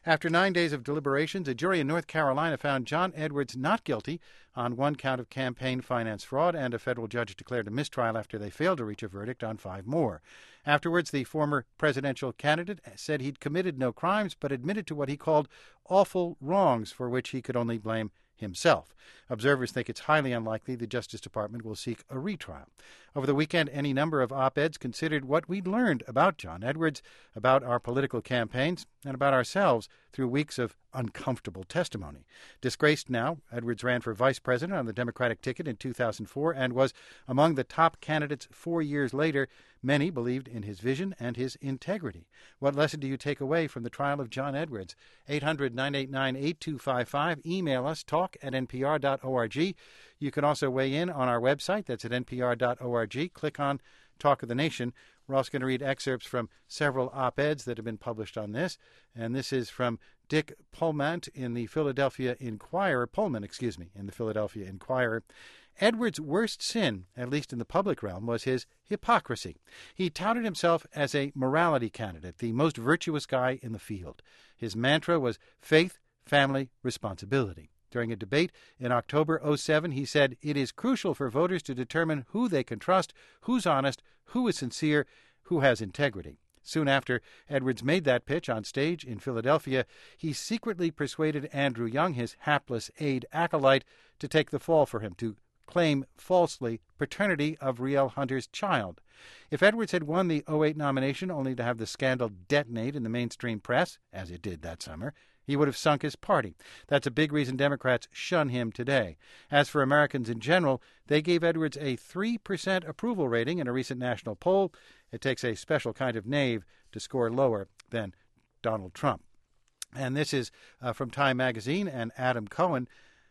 After 9 days of deliberations, a jury in North Carolina found John Edwards not guilty on one count of campaign finance fraud, and a federal judge declared a mistrial after they failed to reach a verdict on 5 more. Afterwards, the former presidential candidate said he'd committed no crimes, but admitted to what he called awful wrongs for which he could only blame himself. Observers think it's highly unlikely the Justice Department will seek a retrial. Over the weekend, any number of op-eds considered what we'd learned about John Edwards, about our political campaigns, and about ourselves through weeks of uncomfortable testimony. Disgraced now, Edwards ran for vice president on the Democratic ticket in 2004 and was among the top candidates 4 years later. Many believed in his vision and his integrity. What lesson do you take away from the trial of John Edwards? 800-989-8255. Email us, talk@npr.org. You can also weigh in on our website. That's at npr.org. Click on Talk of the Nation. We're also going to read excerpts from several op-eds that have been published on this. And this is from Dick Pullman in the Philadelphia Inquirer. Edwards' worst sin, at least in the public realm, was his hypocrisy. He touted himself as a morality candidate, the most virtuous guy in the field. His mantra was faith, family, responsibility. During a debate in October 2007, he said, "It is crucial for voters to determine who they can trust, who's honest, who is sincere, who has integrity." Soon after Edwards made that pitch on stage in Philadelphia, he secretly persuaded Andrew Young, his hapless aide acolyte, to take the fall for him, to claim falsely paternity of Riel Hunter's child. If Edwards had won the 2008 nomination only to have the scandal detonate in the mainstream press, as it did that summer, he would have sunk his party. That's a big reason Democrats shun him today. As for Americans in general, they gave Edwards a 3% approval rating in a recent national poll. It takes a special kind of knave to score lower than Donald Trump. And this is from Time magazine and Adam Cohen.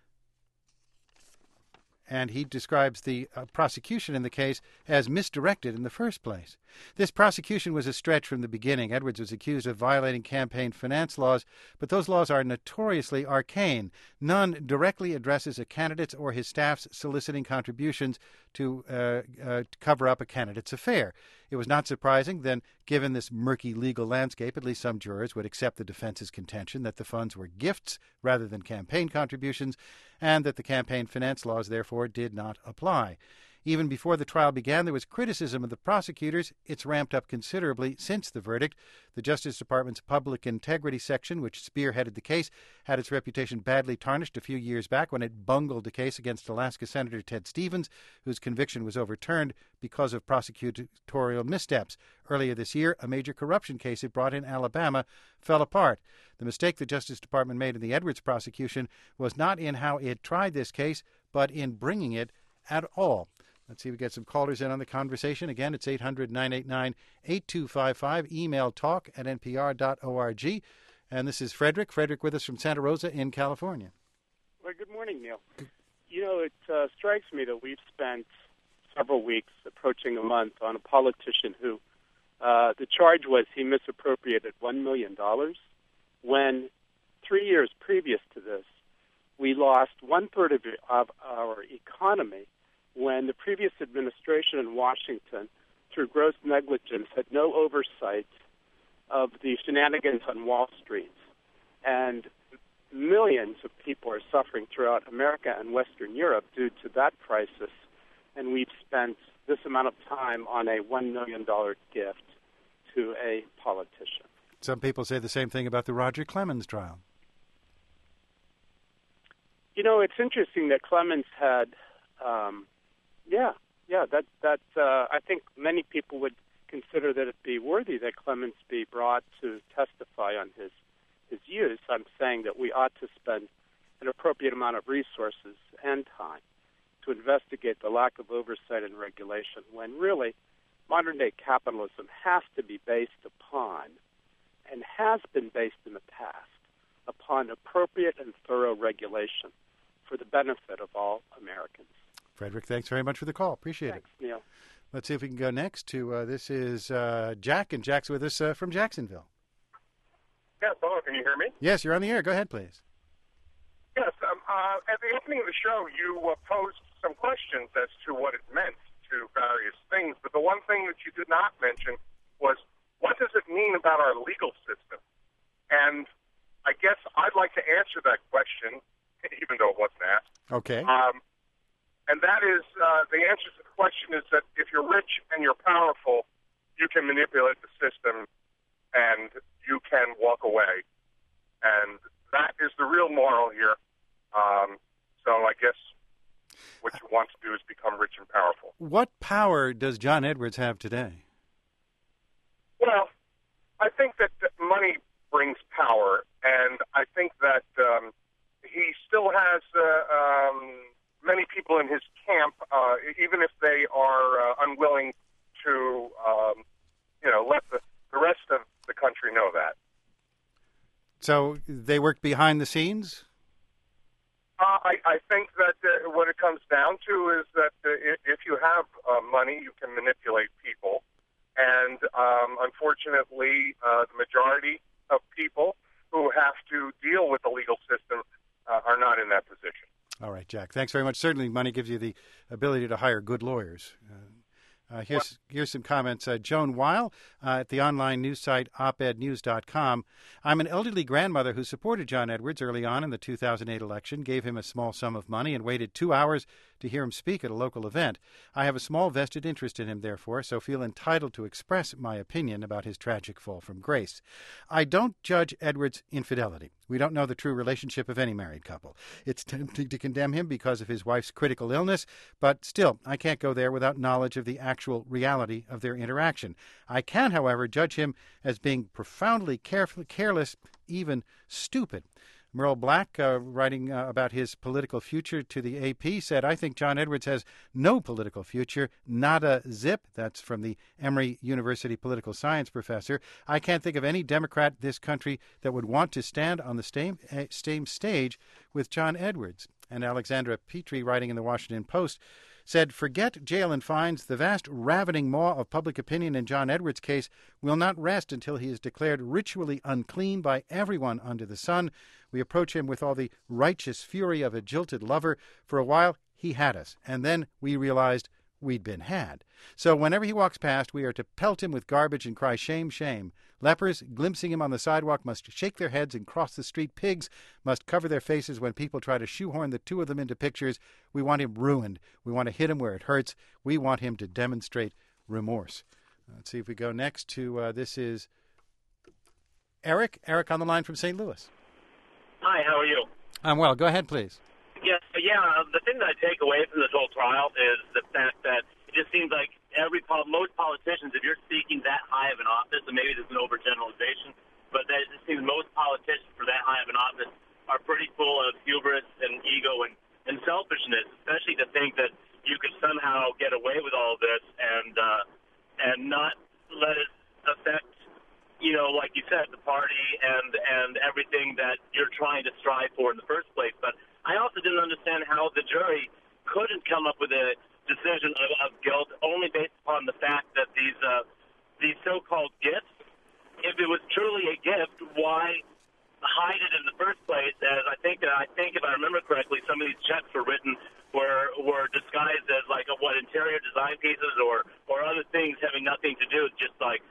And he describes the prosecution in the case as misdirected in the first place. This prosecution was a stretch from the beginning. Edwards was accused of violating campaign finance laws, but those laws are notoriously arcane. None directly addresses a candidate's or his staff's soliciting contributions to cover up a candidate's affair. It was not surprising then, given this murky legal landscape, at least some jurors would accept the defense's contention that the funds were gifts rather than campaign contributions, and that the campaign finance laws, therefore, did not apply. Even before the trial began, there was criticism of the prosecutors. It's ramped up considerably since the verdict. The Justice Department's Public Integrity Section, which spearheaded the case, had its reputation badly tarnished a few years back when it bungled a case against Alaska Senator Ted Stevens, whose conviction was overturned because of prosecutorial missteps. Earlier this year, a major corruption case it brought in Alabama fell apart. The mistake the Justice Department made in the Edwards prosecution was not in how it tried this case, but in bringing it at all. Let's see if we get some callers in on the conversation. Again, it's 800-989-8255. Email talk@npr.org. And this is Frederick. Frederick with us from Santa Rosa in California. Well, good morning, Neil. You know, it strikes me that we've spent several weeks, approaching a month, on a politician who the charge was he misappropriated $1 million, when 3 years previous to this, we lost 1/3 of our economy when the previous administration in Washington, through gross negligence, had no oversight of the shenanigans on Wall Street. And millions of people are suffering throughout America and Western Europe due to that crisis. And we've spent this amount of time on a $1 million gift to a politician. Some people say the same thing about the Roger Clemens trial. You know, it's interesting that Clemens had... I think many people would consider that it be worthy that Clemens be brought to testify on his use. I'm saying that we ought to spend an appropriate amount of resources and time to investigate the lack of oversight and regulation, when really modern-day capitalism has to be based upon, and has been based in the past, upon appropriate and thorough regulation for the benefit of all Americans. Frederick, thanks very much for the call. Appreciate it. Neil. Let's see if we can go next to, this is Jack, and Jack's with us from Jacksonville. Yes, hello, can you hear me? Yes, you're on the air. Go ahead, please. Yes, at the opening of the show, you posed some questions as to what it meant to various things, but the one thing that you did not mention was, what does it mean about our legal system? And I guess I'd like to answer that question, even though it wasn't asked. Okay. And that is, the answer to the question is that if you're rich and you're powerful, you can manipulate the system and you can walk away. And that is the real moral here. So I guess what you want to do is become rich and powerful. What power does John Edwards have today? Well, I think that money brings power, and I think that he still has many people in his camp, even if they are unwilling to, let the rest of the country know that. So they work behind the scenes? I think that what it comes down to is that if you have money, you can manipulate people. And unfortunately, the majority of people who have to deal with the legal system are not in that position. All right, Jack. Thanks very much. Certainly, money gives you the ability to hire good lawyers. Here's some comments. Joan Weil at the online news site opednews.com. I'm an elderly grandmother who supported John Edwards early on in the 2008 election, gave him a small sum of money, and waited 2 hours to hear him speak at a local event. I have a small vested interest in him, therefore, so feel entitled to express my opinion about his tragic fall from grace. I don't judge Edwards' infidelity. We don't know the true relationship of any married couple. It's tempting to condemn him because of his wife's critical illness, but still, I can't go there without knowledge of the actual reality of their interaction. I can, however, judge him as being profoundly careless, even stupid. Merle Black, writing about his political future to the AP, said, I think John Edwards has no political future, nada zip. That's from the Emory University political science professor. I can't think of any Democrat in this country that would want to stand on the same stage with John Edwards. And Alexandra Petrie, writing in the Washington Post, said, forget jail and fines. The vast ravening maw of public opinion in John Edwards' case will not rest until he is declared ritually unclean by everyone under the sun. We approach him with all the righteous fury of a jilted lover. For a while, he had us, and then we realized we'd been had. So whenever he walks past, we are to pelt him with garbage and cry, shame, shame. Lepers, glimpsing him on the sidewalk, must shake their heads and cross the street. Pigs must cover their faces when people try to shoehorn the two of them into pictures. We want him ruined. We want to hit him where it hurts. We want him to demonstrate remorse. Let's see if we go next to, this is Eric. Eric on the line from St. Louis. Hi, how are you? I'm well. Go ahead, please. Yeah. The thing that I take away from this whole trial is the fact that it just seems like most politicians, if you're seeking that high of an office, and maybe this is an overgeneralization, but that it just seems most politicians for that high of an office are pretty full of hubris and ego and selfishness, especially to think that you could somehow get away with all of this and not let it affect, like you said, the party and everything that you're trying to strive for in the first place. But I also didn't understand how the jury couldn't come up with a decision of guilt only based upon the fact that these so-called gifts, if it was truly a gift, why hide it in the first place? As I think if I remember correctly, some of these checks were written were disguised as like interior design pieces or other things having nothing to do with just like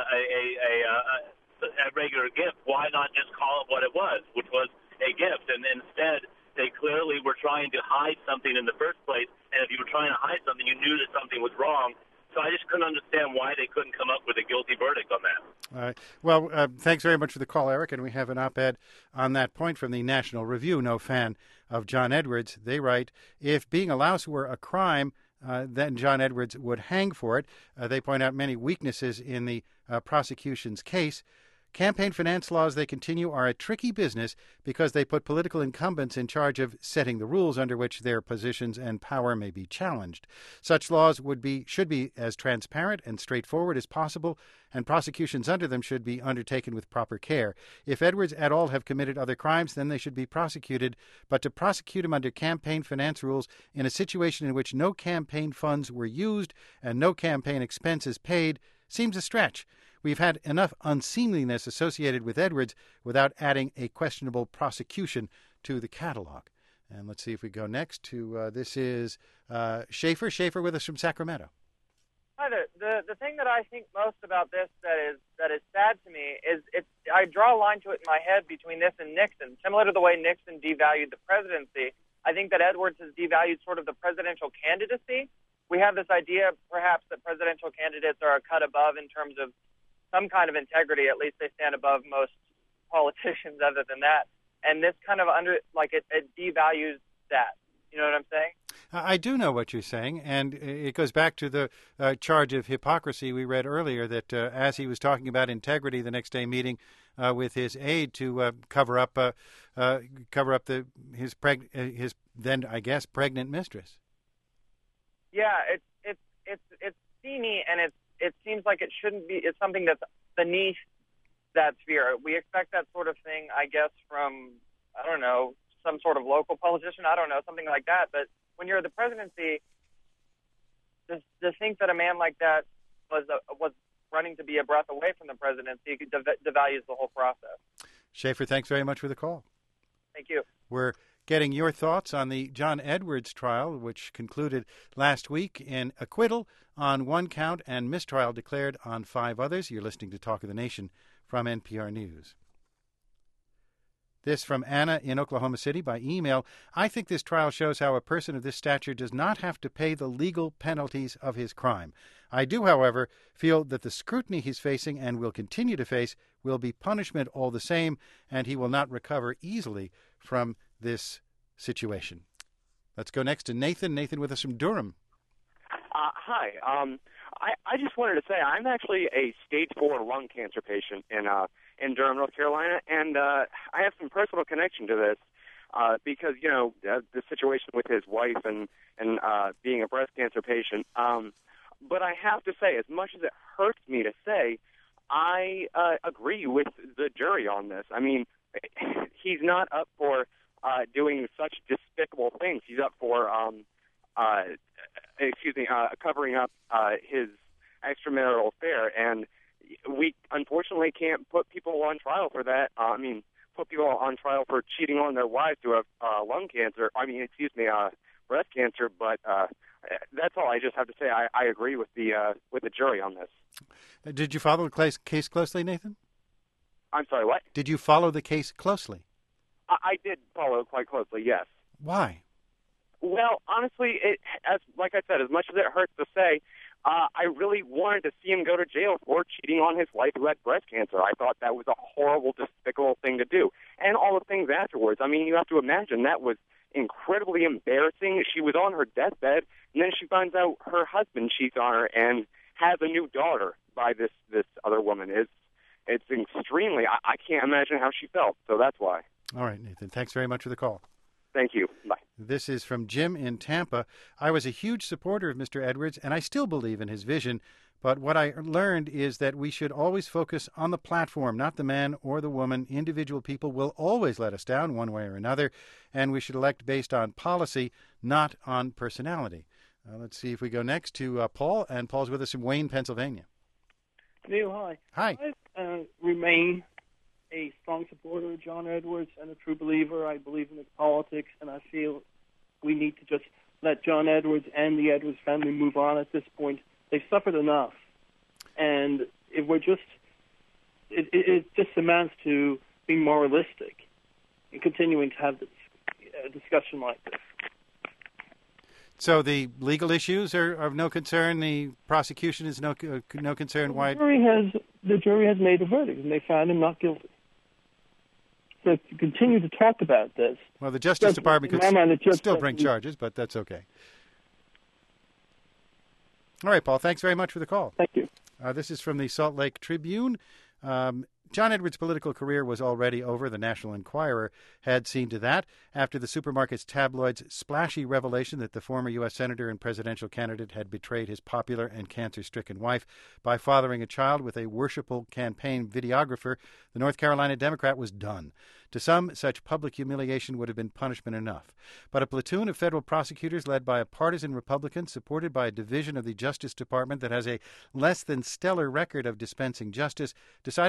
a regular gift. Why not just call it what it was, which was a gift? And instead, they clearly were trying to hide something in the first place. And if you were trying to hide something, you knew that something was wrong. So I just couldn't understand why they couldn't come up with a guilty verdict on that. All right. Well, thanks very much for the call, Eric. And we have an op-ed on that point from the National Review, no fan of John Edwards. They write, if being a louse were a crime, then John Edwards would hang for it. They point out many weaknesses in the prosecution's case. Campaign finance laws, they continue, are a tricky business because they put political incumbents in charge of setting the rules under which their positions and power may be challenged. Such laws should be as transparent and straightforward as possible, and prosecutions under them should be undertaken with proper care. If Edwards at all have committed other crimes, then they should be prosecuted, but to prosecute him under campaign finance rules in a situation in which no campaign funds were used and no campaign expenses paid seems a stretch. We've had enough unseemliness associated with Edwards without adding a questionable prosecution to the catalog. And let's see if we go next to, this is Schaefer. Schaefer with us from Sacramento. Hi there. the thing that I think most about this that is sad to me is I draw a line to it in my head between this and Nixon. Similar to the way Nixon devalued the presidency, I think that Edwards has devalued sort of the presidential candidacy. We have this idea, perhaps, that presidential candidates are a cut above in terms of some kind of integrity. At least they stand above most politicians other than that. And this kind of it devalues that. You know what I'm saying? I do know what you're saying, and it goes back to the charge of hypocrisy we read earlier, that as he was talking about integrity the next day meeting with his aide to cover up his then, I guess, pregnant mistress. Yeah, it's steamy, and it seems like it shouldn't be. It's something that's beneath that sphere. We expect that sort of thing, I guess, from, I don't know, some sort of local politician, I don't know, something like that. But when you're the presidency, to think that a man like that was running to be a breath away from the presidency devalues the whole process. Schaefer, thanks very much for the call. Thank you. We're getting your thoughts on the John Edwards trial, which concluded last week in acquittal on 1 count and mistrial declared on 5 others. You're listening to Talk of the Nation from NPR News. This from Anna in Oklahoma City by email. I think this trial shows how a person of this stature does not have to pay the legal penalties of his crime. I do, however, feel that the scrutiny he's facing and will continue to face will be punishment all the same, and he will not recover easily from this situation. Let's go next to Nathan. Nathan with us from Durham. Hi. I just wanted to say I'm actually a stage 4 lung cancer patient in Durham, North Carolina, and I have some personal connection to this because, the situation with his wife and being a breast cancer patient. But I have to say, as much as it hurts me to say, I agree with the jury on this. I mean, he's not up for doing such despicable things. He's up for covering up his extramarital affair, and we unfortunately can't put people on trial for that. Put people on trial for cheating on their wives who have breast cancer. But that's all I just have to say. I agree with the jury on this. Did you follow the case closely, Nathan? I'm sorry, what? Did you follow the case closely? I did follow it quite closely, yes. Why? Well, honestly, like I said, as much as it hurts to say, I really wanted to see him go to jail for cheating on his wife who had breast cancer. I thought that was a horrible, despicable thing to do. And all the things afterwards. I mean, you have to imagine that was incredibly embarrassing. She was on her deathbed, and then she finds out her husband cheats on her and has a new daughter by this other woman. It's extremely, I can't imagine how she felt, so that's why. All right, Nathan. Thanks very much for the call. Thank you. Bye. This is from Jim in Tampa. I was a huge supporter of Mr. Edwards, and I still believe in his vision. But what I learned is that we should always focus on the platform, not the man or the woman. Individual people will always let us down one way or another, and we should elect based on policy, not on personality. Let's see if we go next to Paul, and Paul's with us from Wayne, Pennsylvania. Neil, hi. Hi. I remain a strong supporter of John Edwards and a true believer. I believe in his politics, and I feel we need to just let John Edwards and the Edwards family move on at this point. They've suffered enough, and if we're just, it just amounts to being moralistic and continuing to have this discussion like this. So the legal issues are of no concern. The prosecution is no concern. Why? The jury has made a verdict, and they found him not guilty. So to continue to talk about this. Well, the Justice Department could still bring charges, but that's okay. All right, Paul, thanks very much for the call. Thank you. This is from the Salt Lake Tribune. John Edwards' political career was already over. The National Enquirer had seen to that after the supermarket's tabloid's splashy revelation that the former U.S. Senator and presidential candidate had betrayed his popular and cancer-stricken wife by fathering a child with a worshipful campaign videographer. The North Carolina Democrat was done. To some, such public humiliation would have been punishment enough. But a platoon of federal prosecutors led by a partisan Republican supported by a division of the Justice Department that has a less than stellar record of dispensing justice decided they want to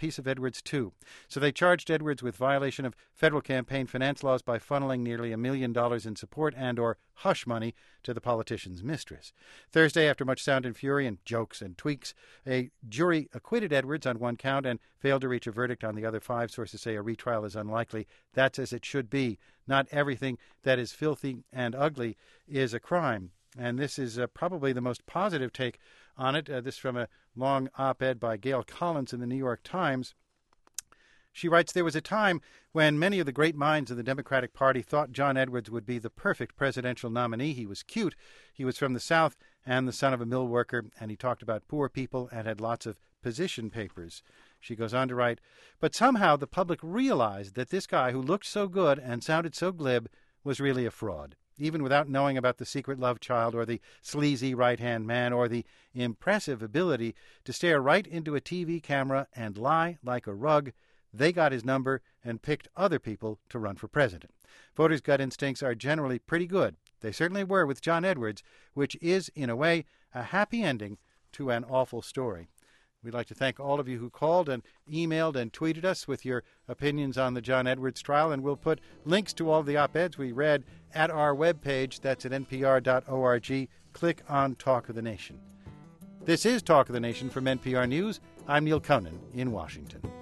piece of Edwards, too. So they charged Edwards with violation of federal campaign finance laws by funneling nearly $1 million in support and or hush money to the politician's mistress. Thursday, after much sound and fury and jokes and tweaks, a jury acquitted Edwards on one count and failed to reach a verdict on the other 5. Sources say a retrial is unlikely. That's as it should be. Not everything that is filthy and ugly is a crime. And this is probably the most positive take on it. This from a long op-ed by Gail Collins in the New York Times. She writes, there was a time when many of the great minds of the Democratic Party thought John Edwards would be the perfect presidential nominee. He was cute, he was from the South and the son of a mill worker, and he talked about poor people and had lots of position papers. She goes on to write, but somehow the public realized that this guy who looked so good and sounded so glib was really a fraud. Even without knowing about the secret love child or the sleazy right-hand man or the impressive ability to stare right into a TV camera and lie like a rug, they got his number and picked other people to run for president. Voters' gut instincts are generally pretty good. They certainly were with John Edwards, which is, in a way, a happy ending to an awful story. We'd like to thank all of you who called and emailed and tweeted us with your opinions on the John Edwards trial, and we'll put links to all the op-eds we read at our webpage. That's at npr.org. Click on Talk of the Nation. This is Talk of the Nation from NPR News. I'm Neil Conan in Washington.